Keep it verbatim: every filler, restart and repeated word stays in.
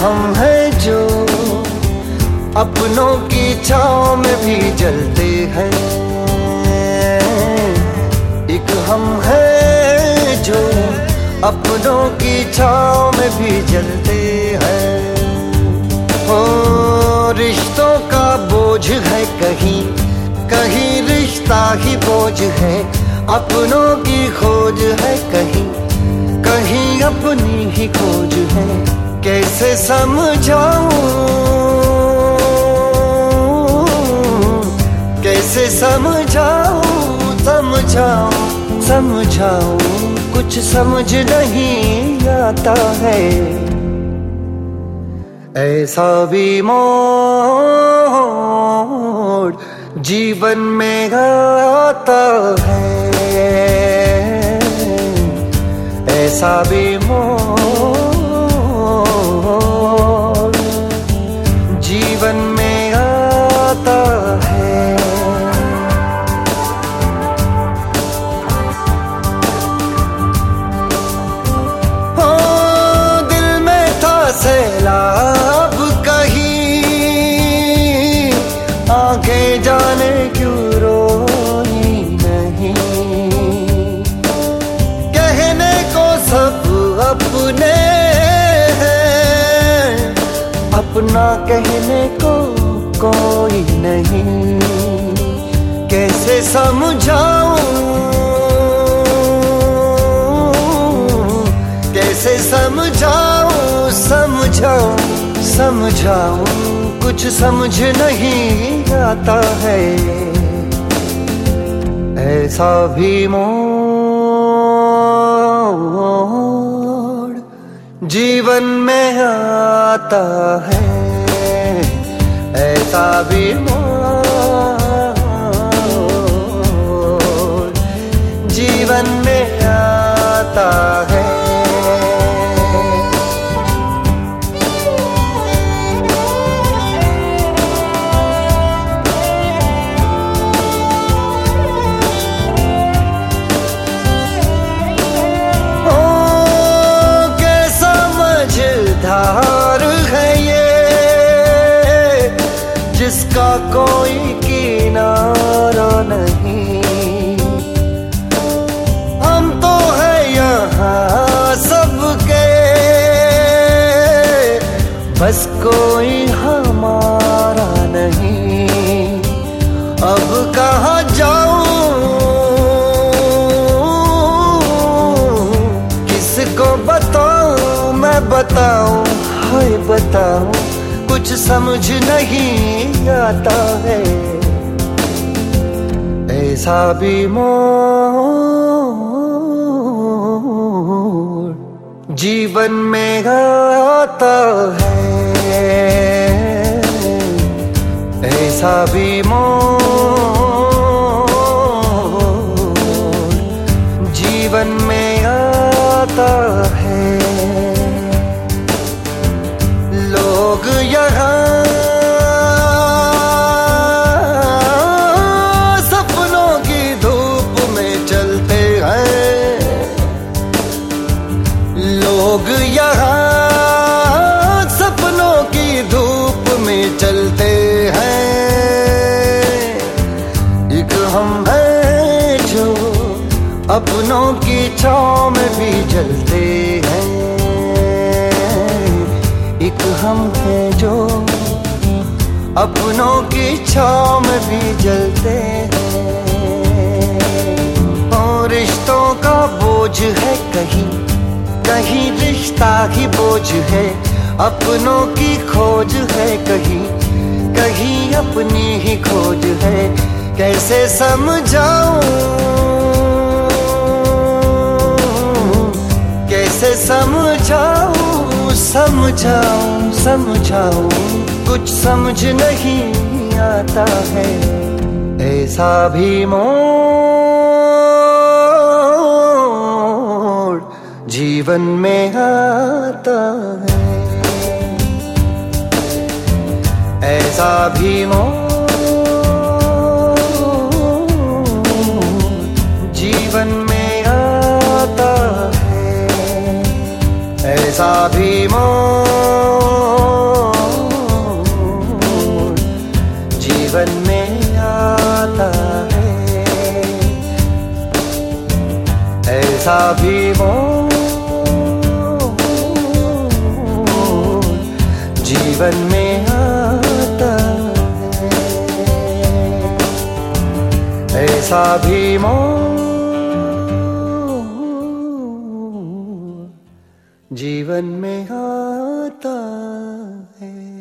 हम हैं जो अपनों की छाँव में भी जलते हैं, एक हम हैं जो अपनों की छाँव में भी जलते हैं। ओ रिश्तों का बोझ है कहीं कहीं रिश्ता ही बोझ है, अपनों की खोज है कहीं कहीं अपनी ही खोज है। कैसे समझाऊं कैसे समझाऊं समझाऊं समझाऊं कुछ समझ नहीं आता है। ऐसा भी मोड़ जीवन में आता है, ऐसा भी मोड़ जीवन में आता है। हो दिल में था सैलाब कहीं, आंखें जाने क्यों रोई नहीं, कहने को सब अपने हैं, अपना कहने को कोई नहीं। कैसे समझाऊं कैसे समझाऊं समझाऊं समझाऊं कुछ समझ नहीं आता है। ऐसा भी मोड़ जीवन में आता है, ऐसा भी मोड़ जीवन में आता है। धार है ये जिसका कोई किनारा नहीं, हम तो है यहाँ सबके, बस कोई हमारा नहीं। अब कहाँ जाऊं किसको बताऊं मैं बताऊं हाय बताऊं कुछ समझ नहीं आता है। ऐसा भी मोड़ जीवन में आता है, ऐसा भी मोड़ जीवन में आता है। लोग यहाँ सपनों की धूप में चलते हैं, लोग यहाँ सपनों की धूप में चलते हैं, एक हम हैं जो अपनों की छाँव में भी जलते हैं, एक हम हैं जो अपनों की छाँव में भी जलते हैं। और रिश्तों का बोझ है कहीं कहीं रिश्ता ही बोझ है, अपनों की खोज है कहीं कहीं अपनी ही खोज है। कैसे समझाऊं कैसे समझाऊं समझाऊं समझाऊं कुछ समझ नहीं आता है। ऐसा भी मोड़ जीवन में आता है, ऐसा भी मोड़ जीवन में आता है, ऐसा भी मोड़ भी मोड़ जीवन में आता है, ऐसा भी मोड़ जीवन में आता है।